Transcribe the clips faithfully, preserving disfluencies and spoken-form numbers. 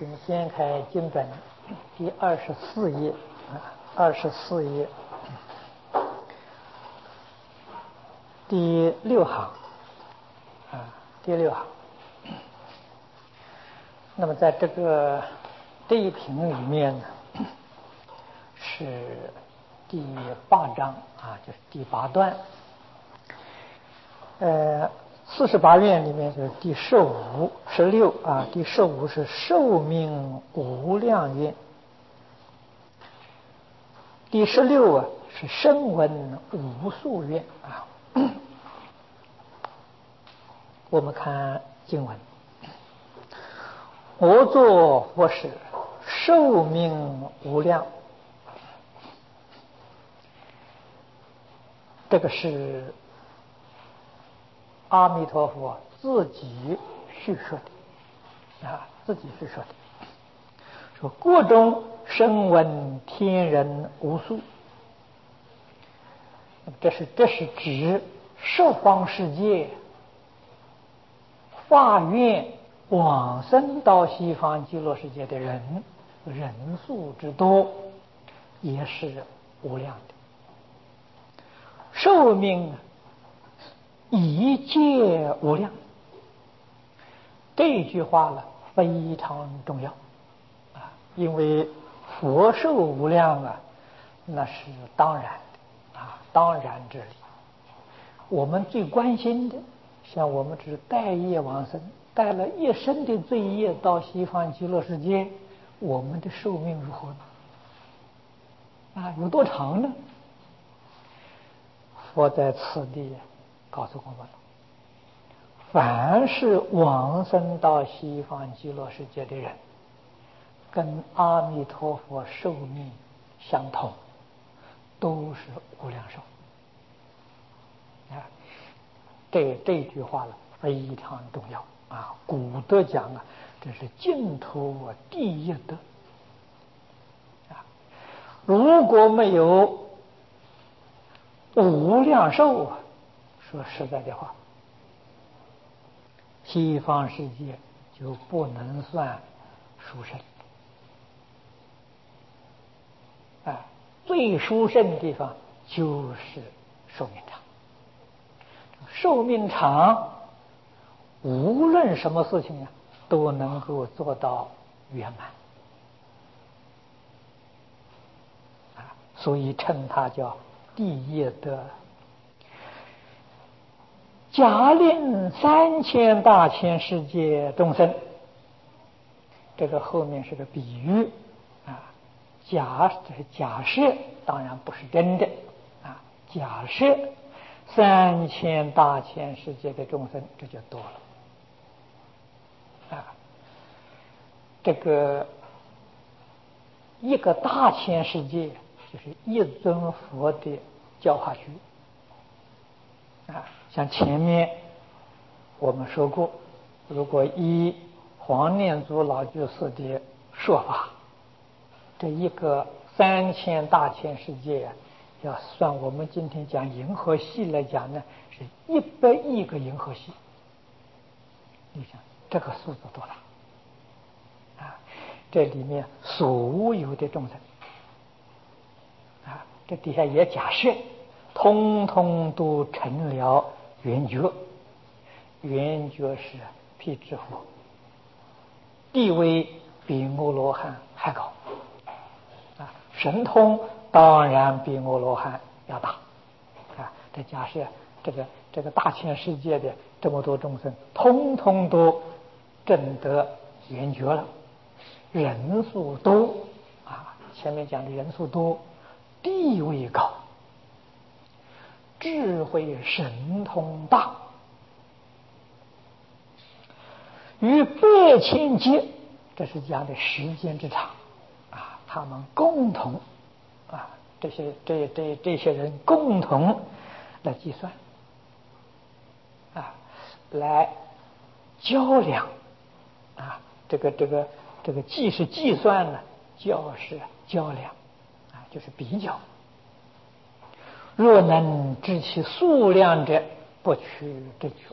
请掀开经本第二十四页啊，二十四页第六行啊，第六行。那么在这个这一品里面呢，是第八章啊，就是第八段。呃，四十八愿里面就是第十五、十六啊，第十五是寿命无量愿，第十六啊是声闻无数愿啊。我们看经文：我作佛时，寿命无量。这个是阿弥陀佛自己叙说的啊，自己叙说的。说国中声闻天人无数，这是这是指十方世界发愿往生到西方极乐世界的人，人数之多也是无量的。寿命一切无量，这句话呢非常重要啊，因为佛寿无量啊，那是当然的啊，当然之理。我们最关心的，像我们只是带业往生，带了一生的罪业到西方极乐世界，我们的寿命如何呢？啊，有多长呢？佛在此地告诉我们了，凡是往生到西方极乐世界的人，跟阿弥陀佛寿命相同，都是无量寿啊。这这句话呢非常重要啊。古德讲啊，这是净土第一德啊。如果没有无量寿啊，说实在的话，西方世界就不能算殊胜啊。最殊胜的地方就是寿命长，寿命长，无论什么事情啊，都能够做到圆满啊，所以称它叫第一德。假令三千大千世界众生，这个后面是个比喻啊，假这是假设，当然不是真的啊。假设三千大千世界的众生，这就多了啊。这个一个大千世界就是一尊佛的教化区啊。像前面我们说过，如果依黄念祖老居士的说法，这一个三千大千世界啊，要算我们今天讲银河系来讲呢，是一百亿个银河系。你想这个数字多大啊？这里面所有的众生啊，这底下也假设，通通都成了圆觉。圆觉是辟支佛，地位比阿罗汉还高啊，神通当然比阿罗汉要大啊。这假设这个这个大千世界的这么多众生，通通都证得圆觉了，人数多啊，前面讲的人数多，地位高，智慧神通大，于百千劫，这是讲的时间之长啊，他们共同啊，这些这这这些人共同来计算啊，来较量啊，这个这个这个计是计算呢，较是较量啊，就是比较。若能知其数量者，不取正觉。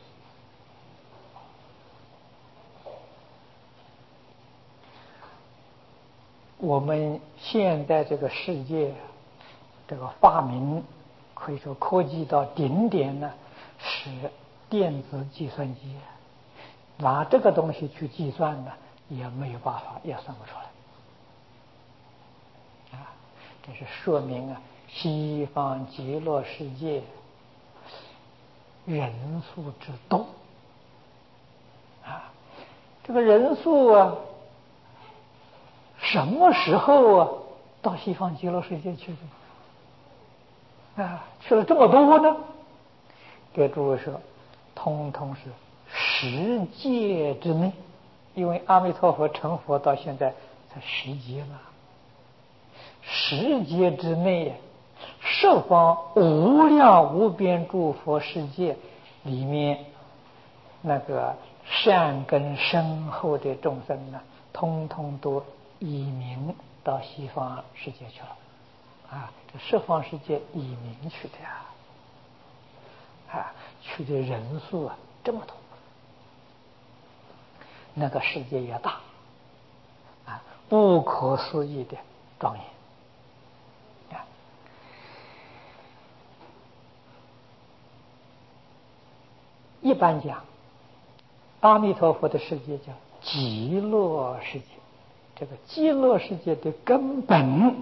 我们现在这个世界，这个发明可以说科技到顶点呢，是电子计算机。拿这个东西去计算呢，也没有办法，也算不出来。啊，这是说明啊，西方极乐世界人数之多。啊，这个人数啊，什么时候啊到西方极乐世界去的？啊，去了这么多呢？给诸位说，通通是十界之内，因为阿弥陀佛成佛到现在才十劫嘛。十劫之内，十方无量无边诸佛世界里面，那个善根深厚的众生呢，通通都移民到西方世界去了。啊，这十方世界移民去的呀，啊，去的人数啊这么多，那个世界也大，啊，不可思议的庄严。啊，一般讲，阿弥陀佛的世界叫极乐世界，这个极乐世界的根本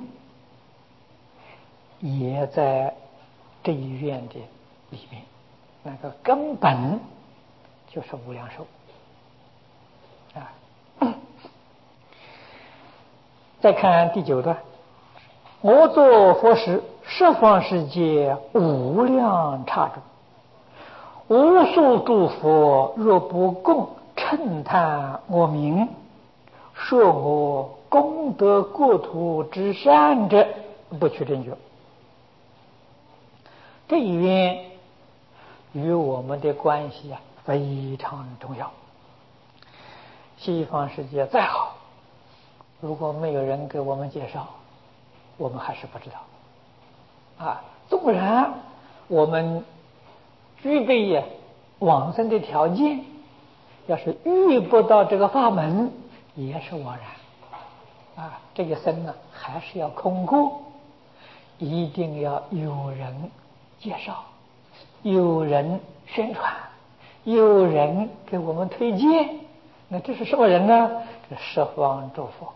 也在这一愿的里面，那个根本就是无量寿。啊，再看第九段，我作佛时，十方世界无量刹住，无数诸佛若不共称叹我名，说我功德国土之善者，不取正觉。这一愿与我们的关系啊非常重要。西方世界再好，如果没有人给我们介绍，我们还是不知道。啊，纵然我们具备呀往生的条件，要是遇不到这个法门，也是枉然。啊，这一生呢还是要空过，一定要有人介绍，有人宣传，有人给我们推荐。那这是什么人呢？这十方诸佛。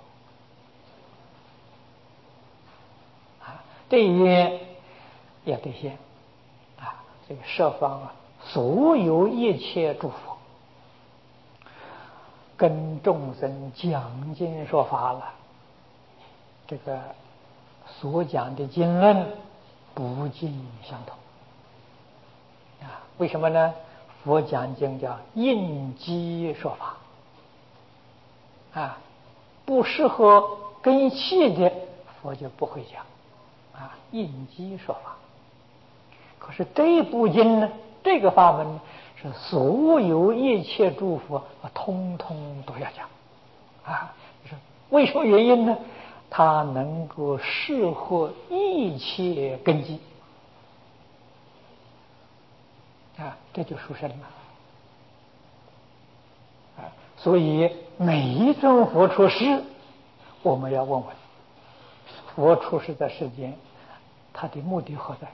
啊，这一愿要兑现。啊，这个十方啊，所有一切诸佛跟众生讲经说法了，这个所讲的经论不尽相同。啊，为什么呢？佛讲经叫应机说法。啊，不适合根器的佛就不会讲。啊，应机说法。可是这一部经呢，这个法门是所有一切诸佛啊，通通都要讲。啊，就是为什么原因呢？它能够适合一切根基。啊，这就殊胜了。啊，所以每一尊佛出世，我们要问问佛出世在世间，他的目的何在？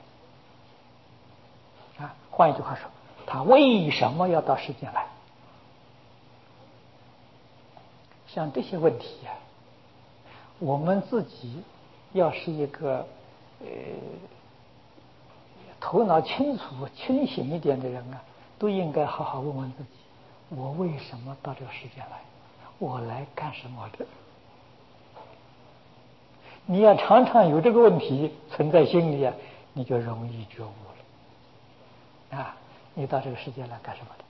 啊，换一句话说，他为什么要到世间来？像这些问题呀、啊，我们自己要是一个呃头脑清楚、清醒一点的人啊，都应该好好问问自己：我为什么到这个世界来？我来干什么的？你要常常有这个问题存在心里啊，你就容易觉悟了。啊，你到这个世界来干什么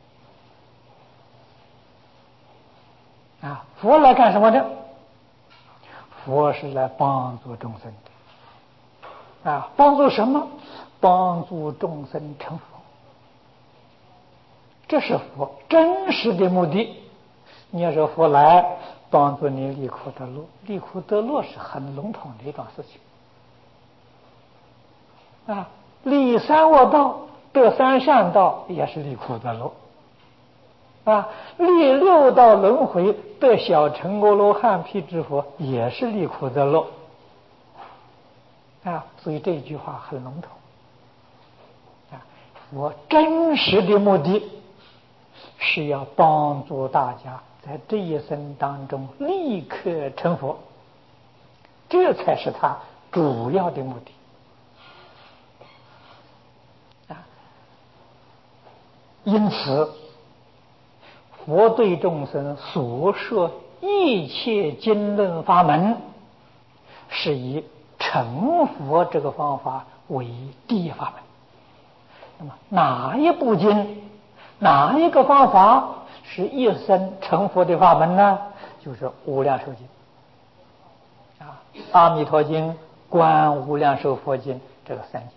的？啊，佛来干什么的？佛是来帮助众生的。啊，帮助什么？帮助众生成佛。这是佛真实的目的。你要说佛来帮助你离苦得乐，离苦得乐是很笼统的一桩事情。啊，离三恶道得三善道也是离苦得乐。 啊，历六道轮回得小乘阿罗汉辟支佛，也是离苦得乐啊。所以这句话很笼统啊。我真实的目的是要帮助大家在这一生当中立刻成佛，这才是他主要的目的啊。因此佛对众生所说一切经论法门，是以成佛这个方法为第一法门。那么哪一部经，哪一个方法是一生成佛的法门呢？就是无量寿经啊，阿弥陀经、观无量寿佛经，这个三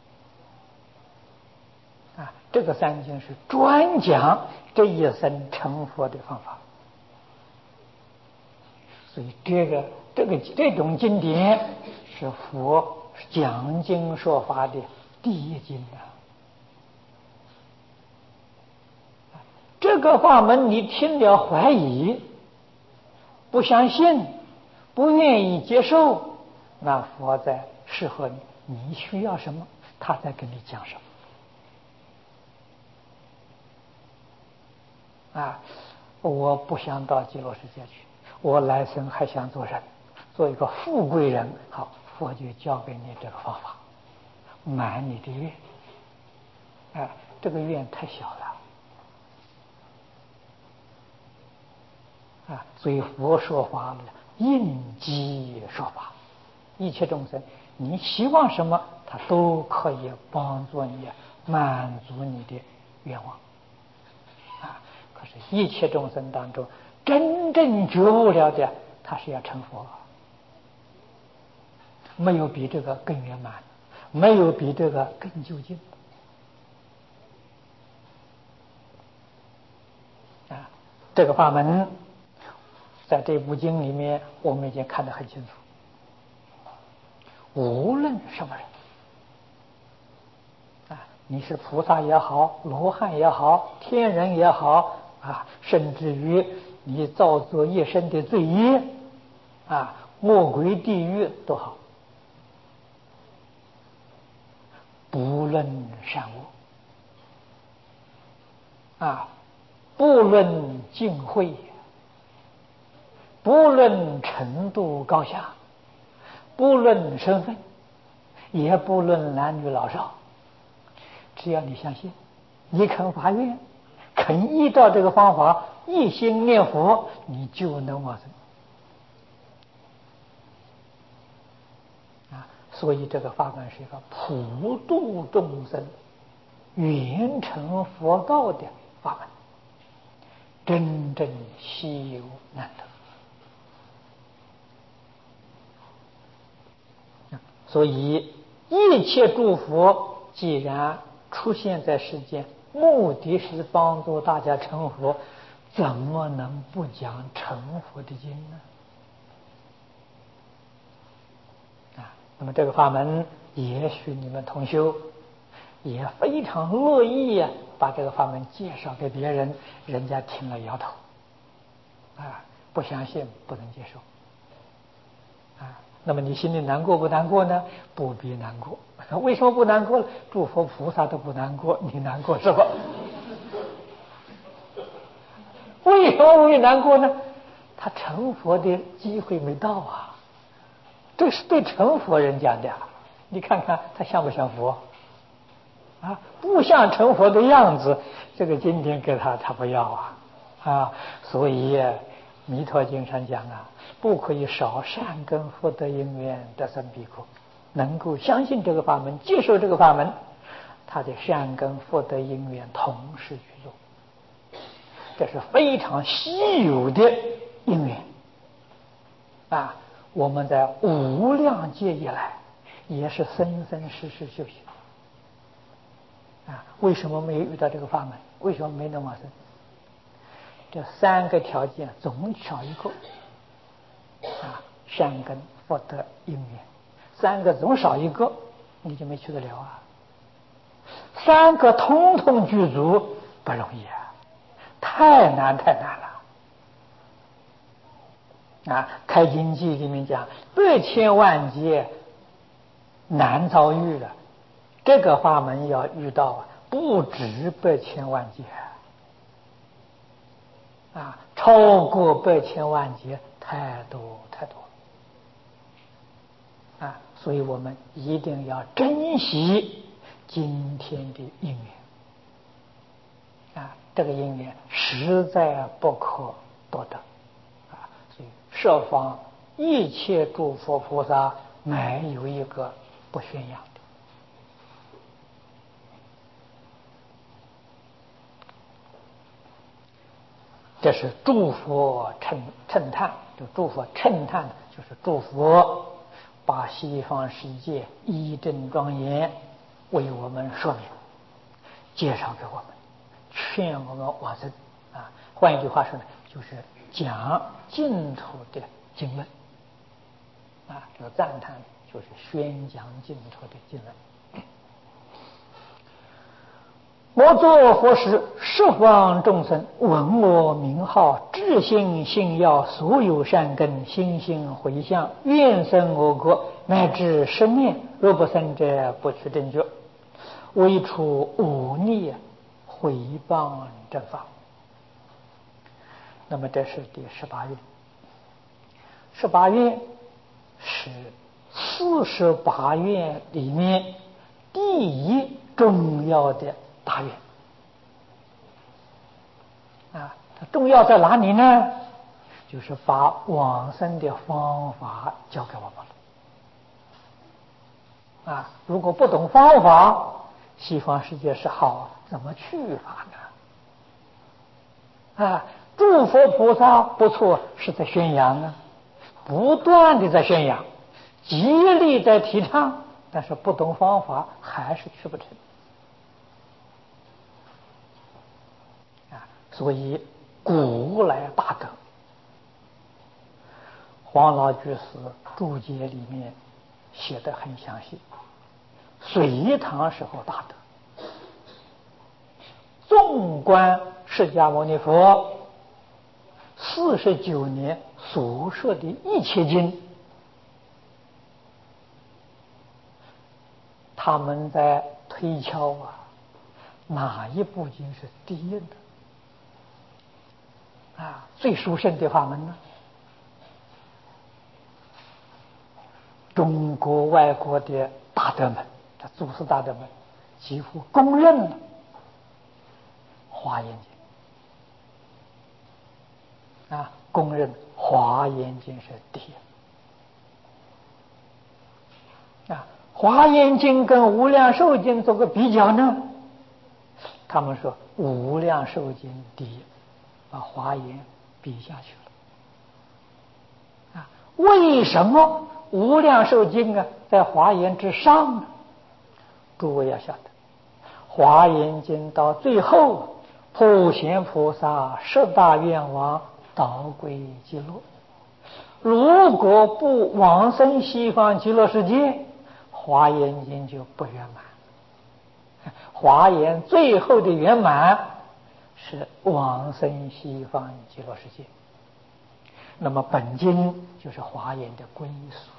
经啊，这个三经是专讲这一生成佛的方法。所以这个这个这种经典是佛讲经说法的第一经啊。这个法门你听了怀疑，不相信，不愿意接受，那佛在适合你，你需要什么，他在跟你讲什么啊。我不想到极乐世界去，我来生还想做人，做一个富贵人。好，佛就教给你这个方法，满你的愿。哎，这个愿太小了啊！所以佛说法应机说法，一切众生，你希望什么，他都可以帮助你，满足你的愿望啊。可是，一切众生当中，真正觉悟了的，他是要成佛，没有比这个更圆满，没有比这个更究竟啊。这个法门在这部经里面，我们已经看得很清楚。无论什么人啊，你是菩萨也好，罗汉也好，天人也好啊，甚至于你造作一生的罪业啊，魔鬼地狱都好，不论善恶啊，不论敬慧，不论程度高下，不论身份，也不论男女老少，只要你相信，你肯发愿，肯依照这个方法一心念佛，你就能往生啊。所以这个法门是一个普度众生、圆成佛道的法门，真正稀有难得。所以一切诸佛既然出现在世间，目的是帮助大家成佛，怎么能不讲成佛的经呢？啊，那么这个法门，也许你们同修也非常乐意啊，把这个法门介绍给别人，人家听了摇头，啊，不相信，不能接受。啊，那么你心里难过不难过呢？不必难过。为什么不难过了？诸佛菩萨都不难过，你难过什么？为什么会难过呢？他成佛的机会没到啊，这是对成佛人讲的。你看看他像不像佛？啊，不像成佛的样子，这个经典给他，他不要啊啊！所以《弥陀经》上讲啊，不可以少善根福德因缘得生彼国，能够相信这个法门，接受这个法门，他的善根福德因缘同时具足，这是非常稀有的因缘啊！我们在无量劫以来，也是生生世世修行啊！为什么没有遇到这个法门？为什么没能往生？这三个条件总少一个啊，善根福德因缘，三个总少一个，你就没去得了啊。三个通通具足不容易啊， 太难太难了啊！开经记里面讲，百千万劫难遭遇了，这个法门要遇到啊，不止百千万劫啊，超过百千万劫太多太多啊！所以我们一定要珍惜今天的因缘啊，这个因缘实在不可多得啊！所以设方一切诸佛菩萨没有一个不宣扬的。这是诸佛称称叹，就诸佛称叹，就是诸佛把西方世界一真庄严为我们说明，介绍给我们，劝我们往生啊。换一句话说呢，就是讲净土的经论啊，这个赞叹就是宣讲净土的经论。我作佛时，十方众生闻我名号，至心信要，所有善根心心回向，愿生我国，乃至十念，若不生者，不取正觉，唯除忤逆毁谤正法。那么这是第十八愿。十八愿是四十八愿里面第一重要的大愿啊，它重要在哪里呢？就是把往生的方法教给我们了啊！如果不懂方法，西方世界是好，怎么去法呢？啊，诸佛菩萨不错，是在宣扬啊，不断的在宣扬，极力在提倡，但是不懂方法，还是去不成。所以古来大德，黄老居士注解里面写得很详细。隋唐时候大德，纵观释迦牟尼佛四十九年所说的一切经，他们在推敲啊，哪一部经是第一的？啊，最殊胜的法门呢？中国外国的大德们，这祖师大德们几乎公认了《华严经》啊，公认《华严经》是第一啊，《华严经》跟《无量寿经》做个比较呢，他们说《无量寿经》第一，把华严比下去了啊？为什么无量寿经啊在华严之上呢？诸位要晓得，华严经到最后，普贤菩萨十大愿望导归极乐，如果不往生西方极乐世界，华严经就不圆满。华严最后的圆满是往生西方极乐世界，那么本经就是华严的归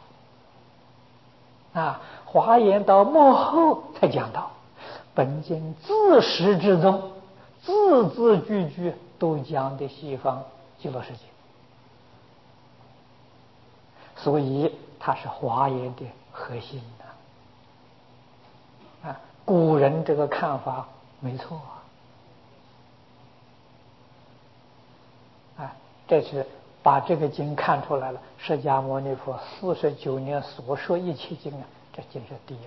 宿啊。华严到末后才讲到，本经自始至终，字字句句都讲的西方极乐世界，所以它是华严的核心的啊。古人这个看法没错啊，这是把这个经看出来了。释迦牟尼佛四十九年所说一切经啊，这经是第一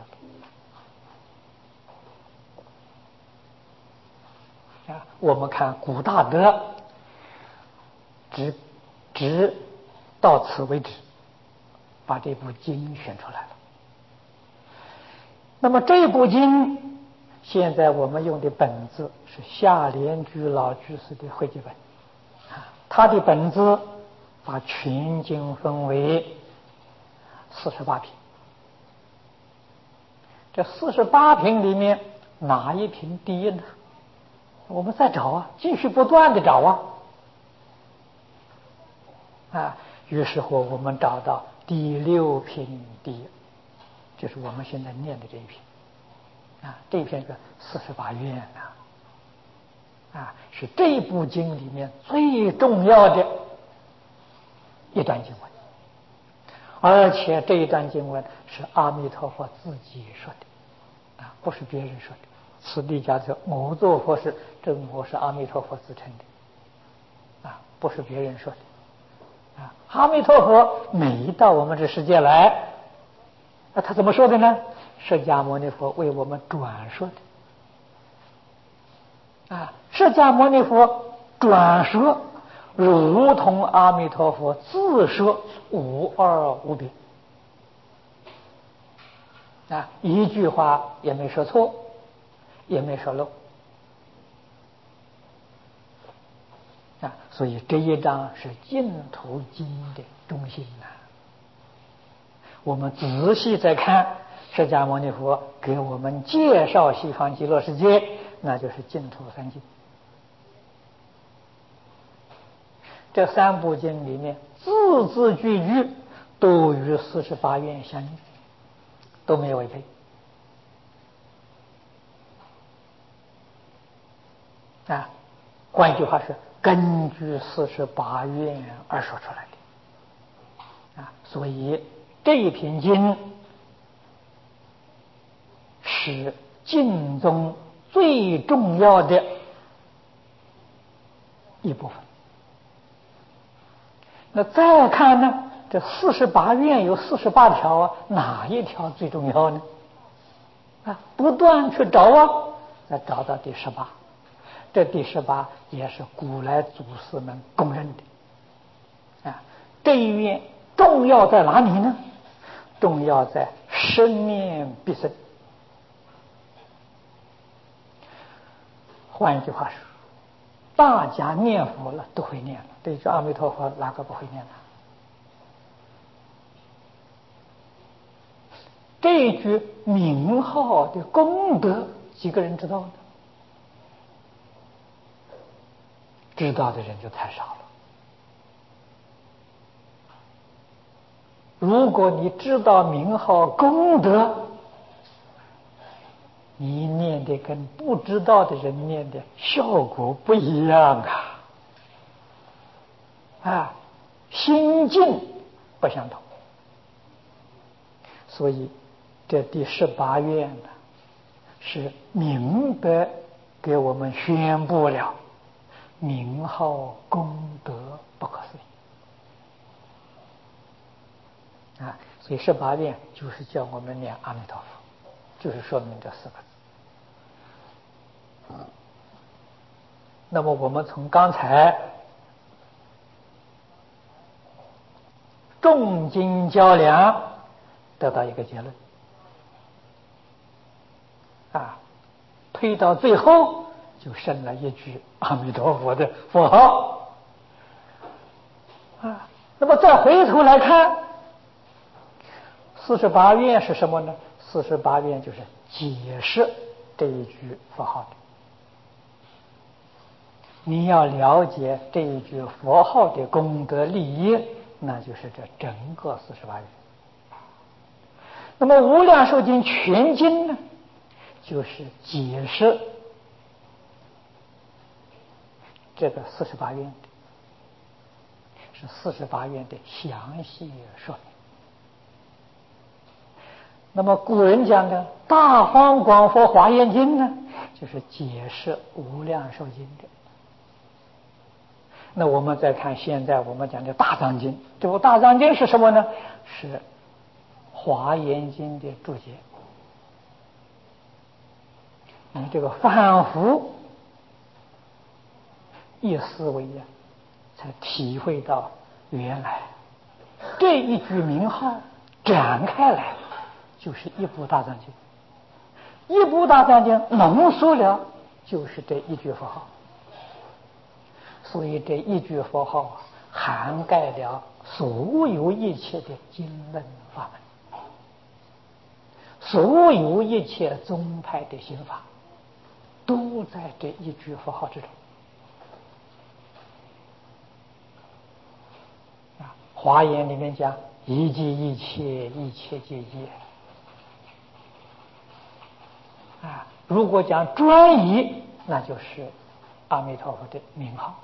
个啊。我们看古大德只只到此为止，把这部经选出来了。那么这部经现在我们用的本子是夏莲居老居士的汇集本啊，他的本子把全经分为四十八品，这四十八品里面哪一品第一呢？ 我们再找啊，继续不断的找啊，啊，于是乎我们找到第六品第一，就是我们现在念的这一品，啊，这一篇是四十八愿呐，啊，是这部经里面最重要的一段经文，而且这一段经文是阿弥陀佛自己说的，啊，不是别人说的。此地假设我做佛事，这我是阿弥陀佛自称的，啊，不是别人说的，啊，阿弥陀佛每到我们这世界来，啊，他怎么说的呢？释迦牟尼佛为我们转说的，啊，释迦牟尼佛转说，如同阿弥陀佛自说，无二无别，啊，一句话也没说错，也没说漏，啊，所以这一章是净土经的中心呐。我们仔细再看释迦牟尼佛给我们介绍西方极乐世界，那就是净土三经。这三部经里面字字句句都与四十八愿相应，都没有违背。啊，换一句话是根据四十八愿而说出来的，啊，所以这一品经是经中最重要的一部分。那再看呢，这四十八愿有四十八条啊，哪一条最重要呢？啊，不断去找啊，再找到第十八。这第十八也是古来祖师们公认的，啊，这一愿重要在哪里呢？重要在生念必生。换一句话说，大家念佛了都会念了，对句阿弥陀佛哪个不会念呢？这一句名号的功德，几个人知道呢？知道的人就太少了。如果你知道名号功德，你念的跟不知道的人念的效果不一样啊！啊，心境不相同。所以这第十八愿呢，是明白给我们宣布了名号功德不可思议啊！所以十八愿就是叫我们念阿弥陀佛，就是说明这四个字。那么我们从刚才重经较量得到一个结论啊，推到最后就生了一句阿弥陀佛的佛号啊。那么再回头来看四十八愿是什么呢？四十八愿就是解释这一句佛号的。你要了解这一句佛号的功德利益，那就是这整个四十八愿。那么无量寿经全经呢，就是解释这个四十八愿的，是四十八愿的详细说明。那么古人讲的《大方广佛华严经》呢，就是解释无量寿经的。那我们再看现在我们讲的大藏经，这部大藏经是什么呢？是华严经的注解。你这个反复一思维呀，才体会到原来这一句名号展开来就是一部大藏经，一部大藏经浓缩了就是这一句佛号。所以这一句佛号涵盖了所有一切的经论法门，所有一切宗派的心法都在这一句佛号之中。啊，《华严》里面讲一即一切，一切皆一。啊，如果讲专一，那就是阿弥陀佛的名号。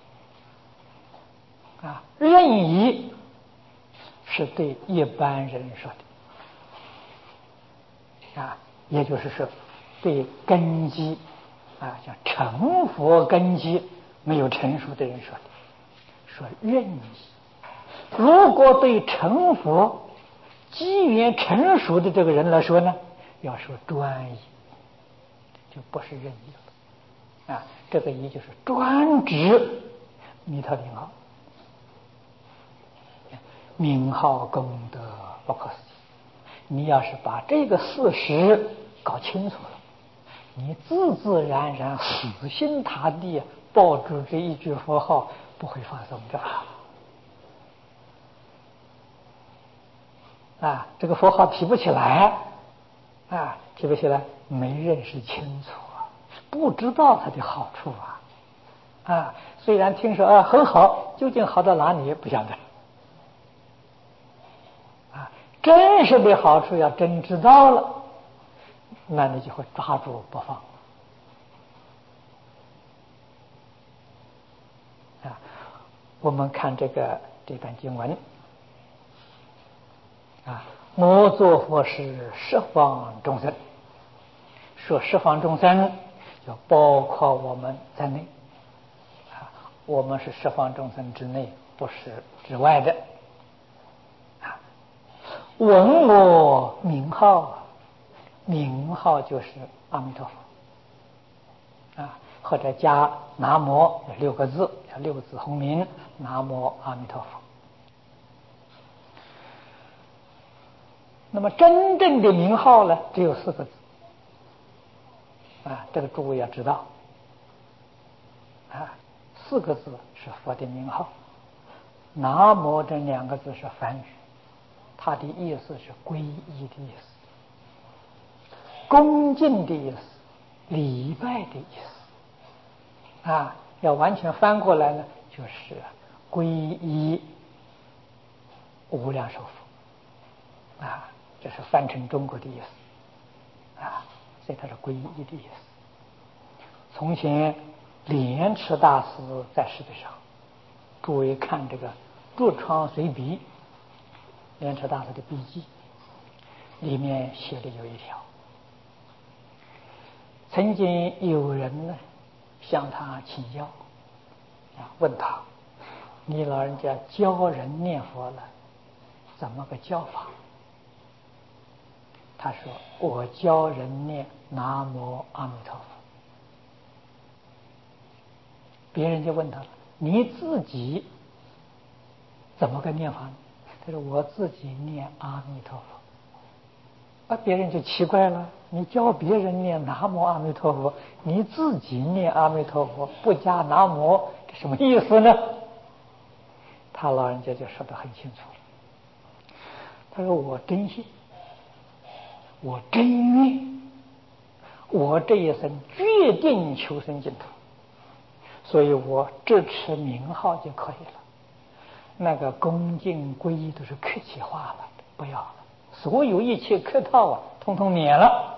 啊，任意是对一般人说的。啊，也就是说，对根基啊，像成佛根基没有成熟的人说的，说任意。如果对成佛机缘成熟的这个人来说呢，要说专一，就不是任意了。啊，这个一就是专指弥陀名号，名号功德不可思议。你要是把这个事实搞清楚了，你自自然然死心塌地抱住这一句佛号，不会放松的。啊，这个佛号提不起来，啊，提不起来，没认识清楚啊，不知道它的好处啊，啊，虽然听说啊很好，究竟好到哪里也不晓得。啊，真实的好处要真知道了，那你就会抓住不放。啊，我们看这个这段经文。啊，我作佛是十方众生，说十方众生就包括我们在内。啊，我们是十方众生之内，不是之外的。啊，闻我名号，名号就是阿弥陀佛。啊，或者加南无六个字，叫六字洪名，南无阿弥陀佛。那么真正的名号呢，只有四个字。啊，这个诸位要知道。啊，四个字是佛的名号。南无这两个字是梵语，它的意思是皈依的意思，恭敬的意思，礼拜的意思。啊，要完全翻过来呢，就是皈依无量寿佛。啊，这是翻成中国的意思。啊，所以它是皈依的意思。从前莲池大师在世的时候，诸位看这个痤疮随笔，莲池大师的笔记里面写的有一条，曾经有人呢向他请教，啊，问他：你老人家教人念佛了，怎么个教法？他说：我教人念南无阿弥陀佛。别人就问他了：你自己怎么个念法呢？他说：我自己念阿弥陀佛。啊，别人就奇怪了：你教别人念南无阿弥陀佛，你自己念阿弥陀佛不加南无，这什么意思呢？他老人家就说得很清楚了。他说：我真信，我真愿，我这一生决定求生净土，所以我只持名号就可以了。那个恭敬皈依都是客气话了，不要了，所有一切客套啊，通通免了。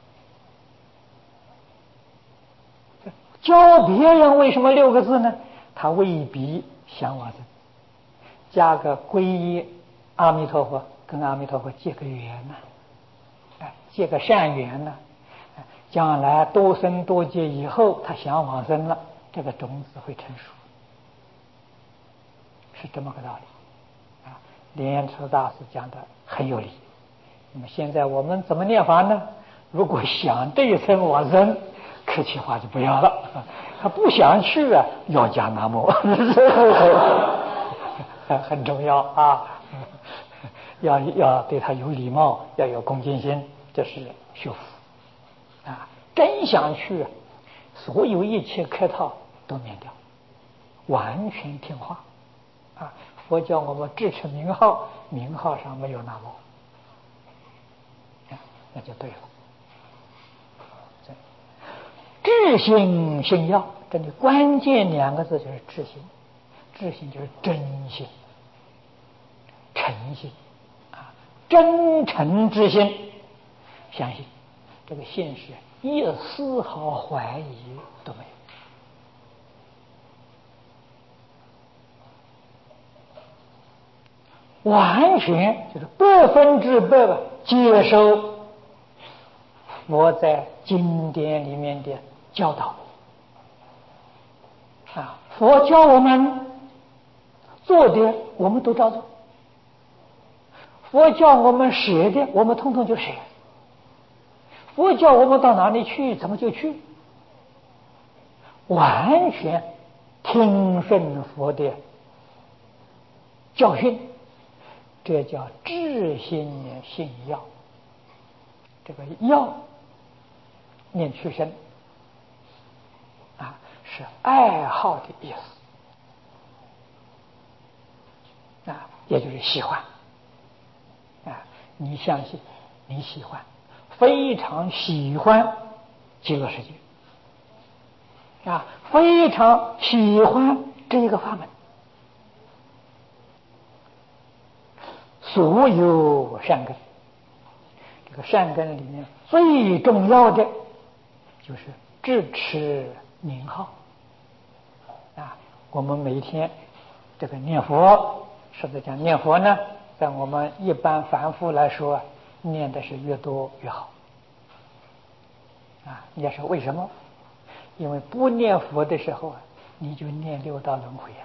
教别人为什么六个字呢？他未必想往生，加个皈依阿弥陀佛，跟阿弥陀佛结个缘呢、啊，结个善缘呢、啊，将来多生多劫以后，他想往生了，这个种子会成熟，是这么个道理。啊，莲池大师讲的很有理。那么现在我们怎么念法呢？如果想这一生往生，客气话就不要了；他不想去啊，要加南无，很重要啊！要要对他有礼貌，要有恭敬心，这是修福啊！真想去，所有一切客套都免掉，完全听话啊！佛教我们支持名号，名号上没有南无，那就对了。 至心信要，这里关键两个字就是至心，至心就是真心、诚心啊，真诚之心，相信这个信是一丝毫怀疑都没有，完全就是百分之百的接受佛在经典里面的教导啊，佛教我们做的我们都照做，佛教我们舍的我们通通就舍，佛教我们到哪里去怎么就去，完全听顺佛的教训，这叫至心信要。这个要念去身啊，是爱好的意思啊，也就是喜欢啊。你相信，你喜欢，非常喜欢极乐世界啊，非常喜欢这一个法门，所有善根。这个善根里面最重要的就是智持名号啊。我们每天这个念佛，实在讲念佛呢，在我们一般凡夫来说，念的是越多越好啊。你要说为什么？因为不念佛的时候啊，你就念六道轮回啊。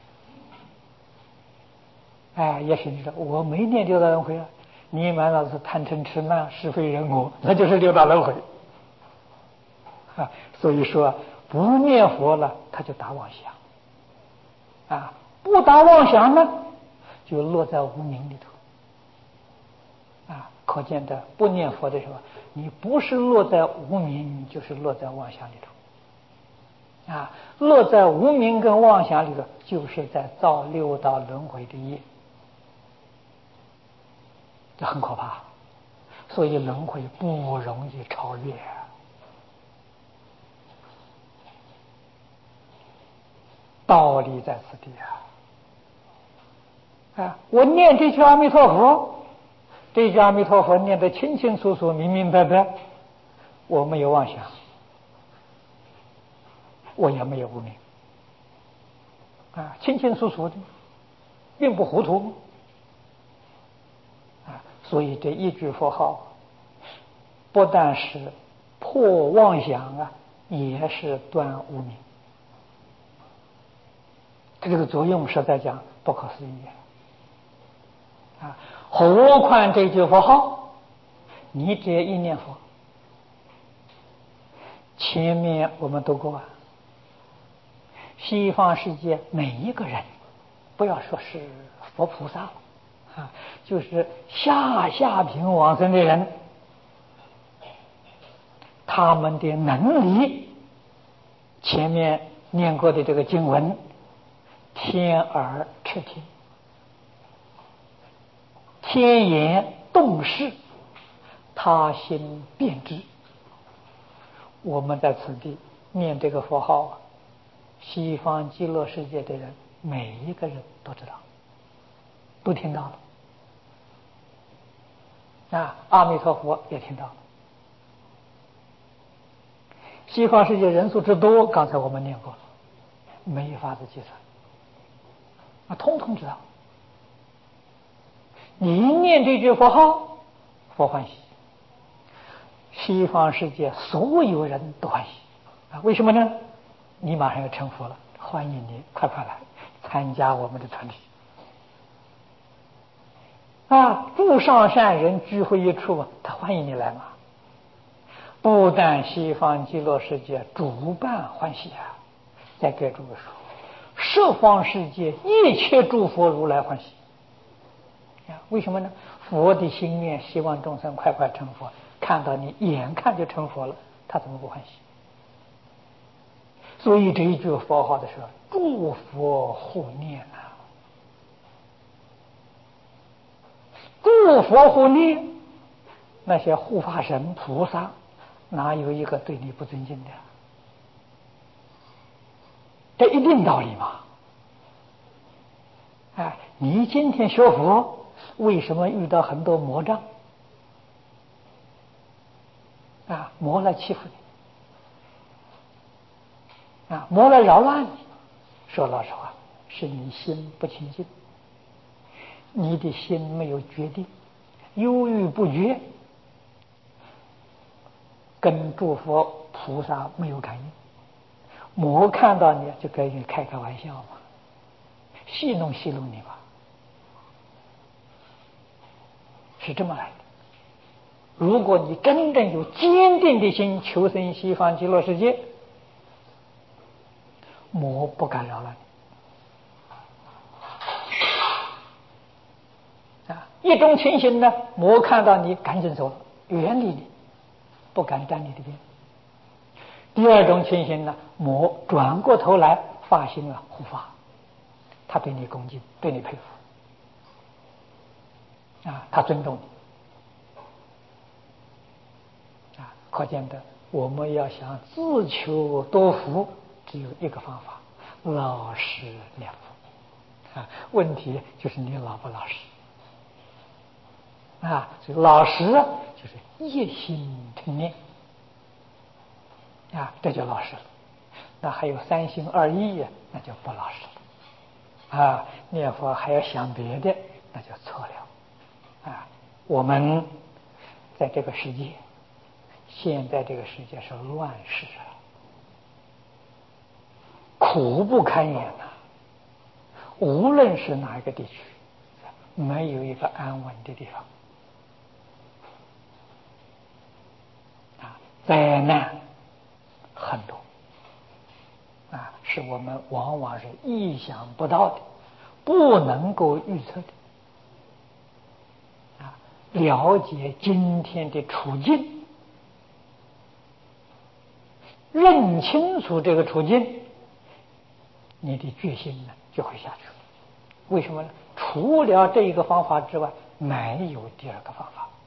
哎，也许你说我没念六道轮回啊，你满脑子贪嗔痴慢是非人我，那就是六道轮回啊。所以说不念佛了，他就打妄想啊；不打妄想呢，就落在无明里头啊。可见的，不念佛的时候，你不是落在无明，就是落在妄想里头啊。落在无明跟妄想里头，就是在造六道轮回的业，这很可怕。所以轮回不容易超越，道理在此地啊！啊，我念这句阿弥陀佛，这句阿弥陀佛念得清清楚楚、明明白白，我没有妄想，我也没有无明啊，清清楚楚的，并不糊涂啊。所以这一句佛号，不但是破妄想啊，也是断无明。这个作用实在讲不可思议啊！何况这句佛号，你这一念佛，前面我们读过啊，西方世界每一个人，不要说是佛菩萨了啊，就是下下品往生的人，他们的能力，前面念过的这个经文，天耳赤听，天眼洞视，他心辨知。我们在此地念这个佛号啊，西方极乐世界的人每一个人都知道，都听到了啊。阿弥陀佛也听到了。西方世界人数之多，刚才我们念过了，没法子计算啊，通通知道。你一念这句佛号，佛欢喜，西方世界所有人都欢喜啊！为什么呢？你马上要成佛了，欢迎你，快快来参加我们的团体啊！诸上善人聚会一处，他欢迎你来嘛。不但西方极乐世界主办欢喜啊，再给诸位说，十方世界一切诸佛如来欢喜啊！为什么呢？佛的心愿希望众生快快成佛，看到你眼看就成佛了，他怎么不欢喜？所以这一句佛号的时候，诸佛护念啊，诸佛护念，那些护法神菩萨哪有一个对你不尊敬的这一定道理嘛。哎，你今天学佛，为什么遇到很多魔障？啊，魔来欺负你，啊，魔来扰乱你。说老实话，是你心不清净，你的心没有决定，犹豫不决，跟诸佛菩萨没有感应。魔看到你就跟你开开玩笑嘛，戏弄戏弄你吧，是这么来的。如果你真正有坚定的心求生西方极乐世界，魔不敢扰乱你啊。一种情形呢，魔看到你赶紧走了，远离你，不敢沾你的边。第二种情形呢，魔转过头来发心了护法，他对你恭敬，对你佩服啊，他尊重你啊。可见的，我们要想自求多福，只有一个方法：老实念佛啊。问题就是你老不老实啊？所以老实就是一心称念啊，这就老实了。那还有三心二意呀，那就不老实了啊。念佛还要想别的，那就错了啊。我们在这个世界，现在这个世界是乱世啊，苦不堪言呐、啊。无论是哪一个地区，没有一个安稳的地方啊，灾难很多啊，是我们往往是意想不到的，不能够预测的啊。了解今天的处境，认清楚这个处境，你的决心呢就会下去了。为什么呢？除了这一个方法之外，没有第二个方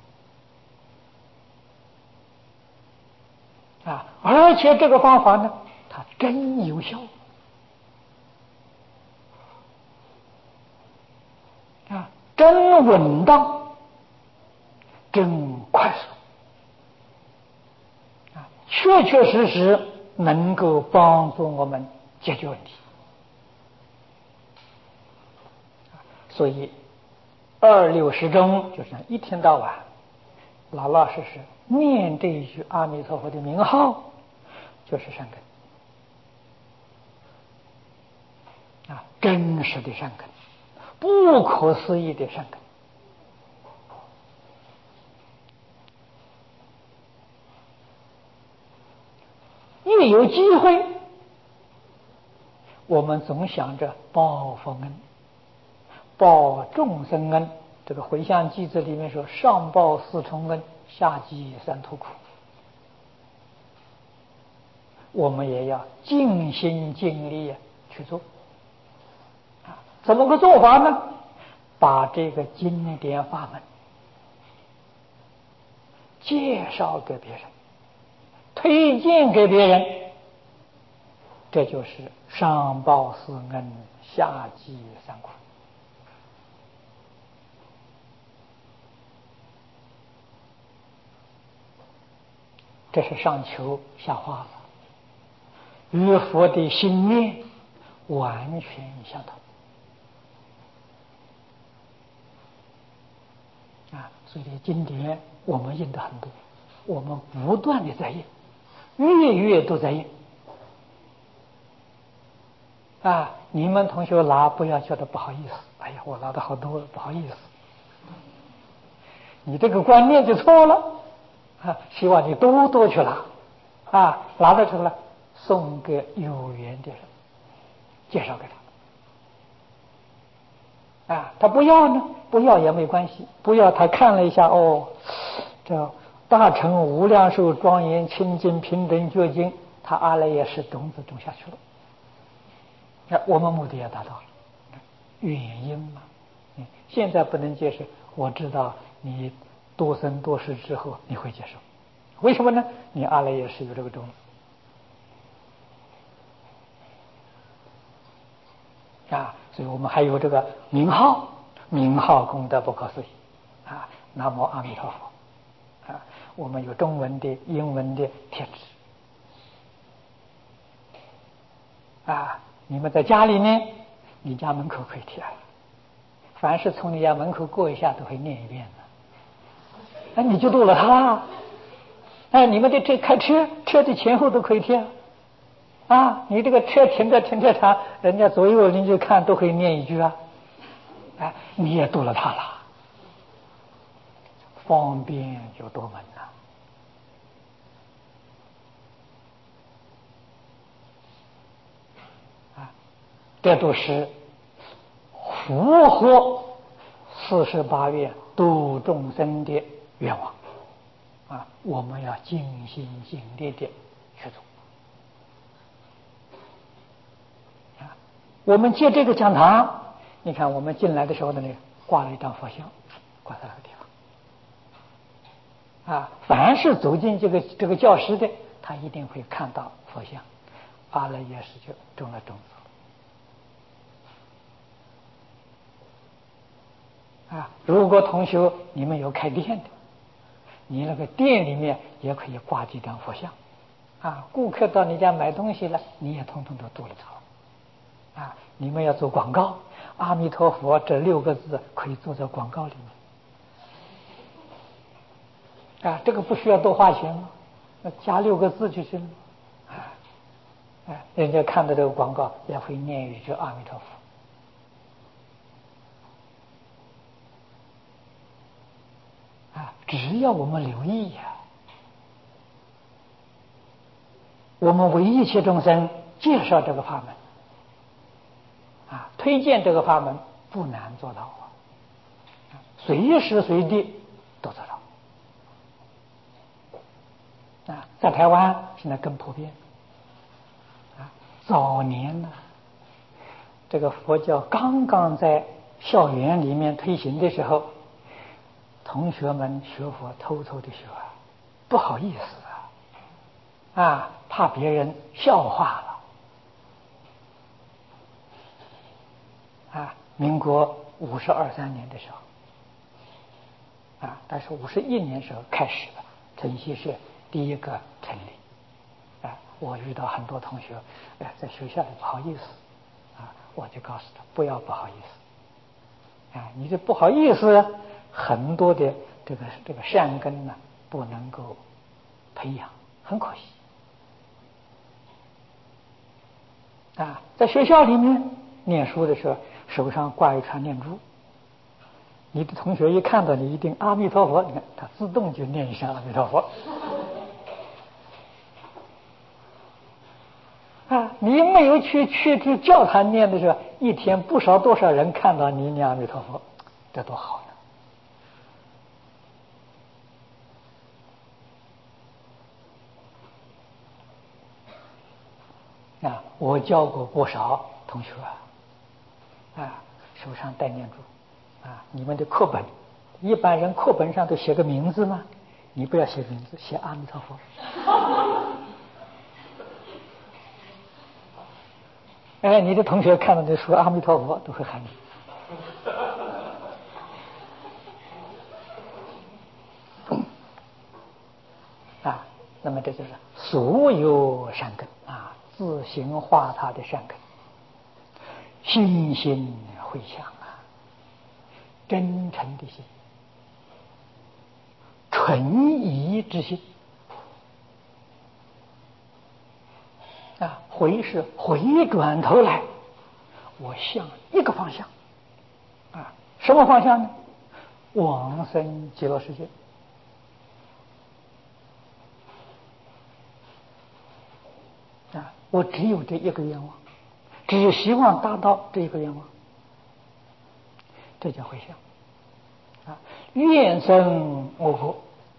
法啊！而且这个方法呢，它真有效啊，真稳当，真快速啊，确确实实能够帮助我们解决问题。所以二六时中就是一天到晚老老实实念这一句阿弥陀佛的名号，就是善根啊，真实的善根，不可思议的善根。一有机会，我们总想着报佛恩，报众生恩。这个回向偈子里面说：上报四重恩，下济三途苦。我们也要尽心尽力去做啊。怎么个做法呢？把这个经典法门介绍给别人，推荐给别人，这就是上报四恩，下济三苦。这是上求下化了，与佛的心念完全相同啊！所以经典我们印的很多，我们不断的在印，月月都在印啊！你们同学拿不要觉得不好意思，哎呀，我拿的好多，不好意思，你这个观念就错了啊！希望你多多去拿啊，拿到这个了，送给有缘的人，介绍给他啊。他不要呢，不要也没关系，不要他看了一下，哦，这大乘无量寿庄严清净平等觉经，他阿赖耶识种子种下去了，那我们目的也达到了，原因嘛。现在不能接受，我知道你多生多世之后你会接受，为什么呢？你阿赖耶识有这个种子啊，所以我们还有这个名号，名号功德不可思议啊！南无阿弥陀佛啊！我们有中文的、英文的贴纸啊。你们在家里呢，你家门口可以贴，凡是从你家门口过一下，都会念一遍的。哎，你就度了他。哎，你们的这开车车的前后都可以贴啊！你这个车停在停车场，人家左右邻居看都可以念一句啊！哎，你也度了他了，方便有多门呐！啊，这都是符合四十八愿度众生的愿望啊！我们要尽心尽力的去做。我们借这个讲堂，你看我们进来的时候呢，挂了一张佛像，挂在那个地方。啊，凡是走进这个这个教室的，他一定会看到佛像，阿赖耶识就种了种子。啊，如果同学你们有开店的，你那个店里面也可以挂几张佛像。啊，顾客到你家买东西了，你也通通都度了他。啊，你们要做广告，阿弥陀佛这六个字可以做在广告里面。啊，这个不需要多花钱吗？那加六个字就行了。啊，哎，人家看到这个广告也会念一句阿弥陀佛。啊，只要我们留意呀、啊，我们为一切众生介绍这个法门。啊，推荐这个法门不难做到啊，随时随地都做到。啊，在台湾现在更普遍。啊，早年呢，这个佛教刚刚在校园里面推行的时候，同学们学佛偷偷的学啊，不好意思啊，啊，怕别人笑话了。啊，民国五十二三年的时候，啊，但是五十一年时候开始了，晨曦社第一个成立。啊，我遇到很多同学，哎，在学校里不好意思，啊，我就告诉他不要不好意思，啊，你这不好意思，很多的这个这个善根呢不能够培养，很可惜。啊，在学校里面念书的时候，手上挂一串念珠，你的同学一看到你一定阿弥陀佛，你看他自动就念一声阿弥陀佛。啊，你没有去去去教他念的时候，一天不少多少人看到你念阿弥陀佛，这多好呢！啊，我教过不少同学啊，啊，手上带念珠，啊，你们的课本，一般人课本上都写个名字吗？你不要写名字，写阿弥陀佛。哎，你的同学看到你说阿弥陀佛，都会喊你。啊，那么这就是所有善根啊，自行化他的善根，心心回向啊，真诚的心，纯一之心啊，回是回转头来，我向一个方向啊，什么方向呢？往生极乐世界。啊，我只有这一个愿望，只希望达到这一个愿望，这叫回向啊！愿生我国，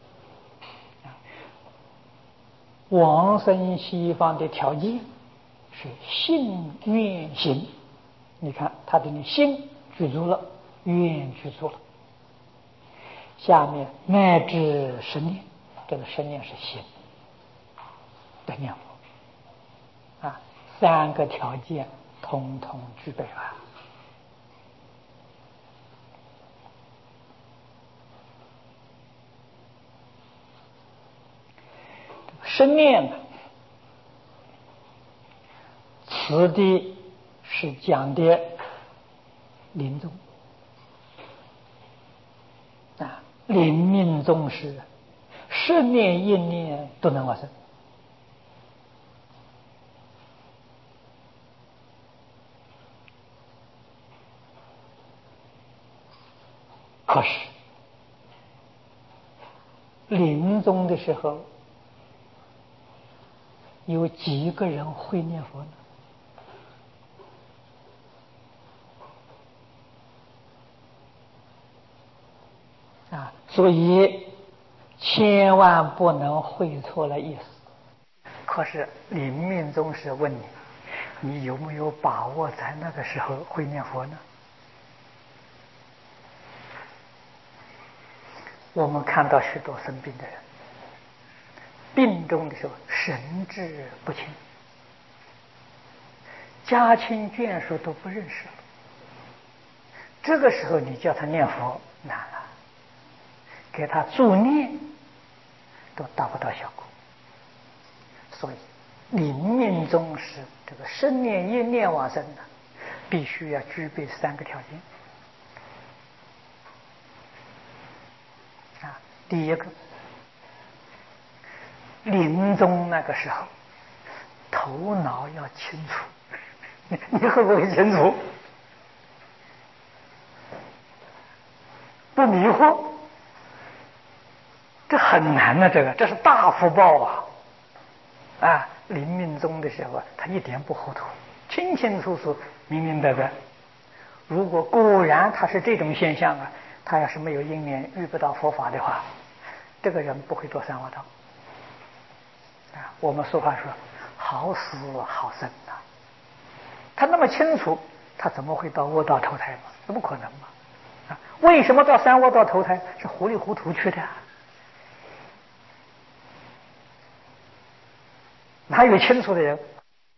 往生西方的条件是信愿行。你看他的心具足了，愿具足了，下面乃至十念，这个十念是心的念佛啊，三个条件通通具备了。 生念的，此地是讲的临终啊，临命终时，十念一念都能往生。可是临终的时候，有几个人会念佛呢？啊，所以千万不能会错了意思。可是临命终时问你，你有没有把握在那个时候会念佛呢？我们看到许多生病的人，病重的时候神志不清，家亲眷属都不认识了，这个时候你叫他念佛难了，给他助念都达不到效果。所以临命终时这个生念一念往生呢，必须要具备三个条件。啊，第一个，临终那个时候头脑要清楚。你会不会清楚？不迷惑？这很难的，这个这是大福报啊！啊，临命终的时候，他一点不糊涂，清清楚楚、明明白白。如果果然他是这种现象啊，他要是没有因缘遇不到佛法的话，这个人不会堕三恶道。啊，我们俗话说，好死好生啊。他那么清楚，他怎么会到恶道投胎嘛？怎么可能嘛？啊，为什么到三恶道投胎？是糊里糊涂去的。哪有清楚的人